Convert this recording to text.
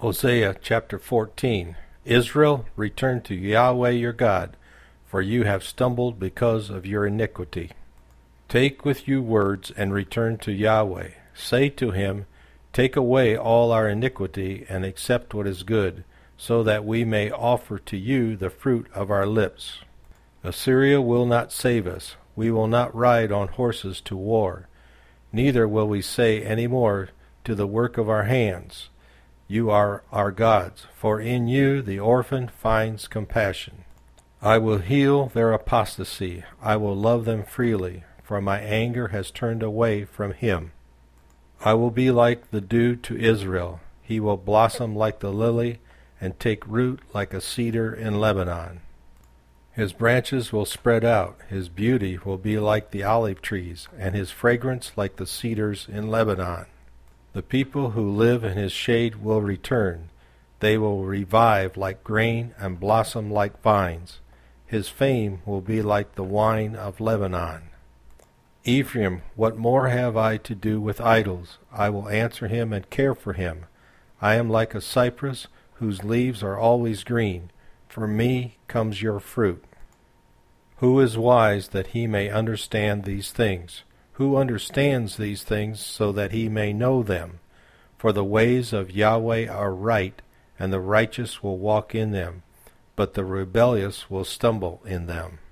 Hosea chapter 14. Israel, return to Yahweh your God, for you have stumbled because of your iniquity. Take with you words and return to Yahweh. Say to him, take away all our iniquity and accept what is good, so that we may offer to you the fruit of our lips. Assyria will not save us. We will not ride on horses to war. Neither will we say any more to the work of our hands, you are our gods, for in you the orphan finds compassion. I will heal their apostasy. I will love them freely, for my anger has turned away from him. I will be like the dew to Israel. He will blossom like the lily and take root like a cedar in Lebanon. His branches will spread out. His beauty will be like the olive trees, and his fragrance like the cedars in Lebanon. The people who live in his shade will return. They will revive like grain and blossom like vines. His fame will be like the wine of Lebanon. Ephraim, what more have I to do with idols? I will answer him and care for him. I am like a cypress whose leaves are always green. From me comes your fruit. Who is wise that he may understand these things? Who understands these things so that he may know them? For the ways of Yahweh are right, and the righteous will walk in them, but the rebellious will stumble in them.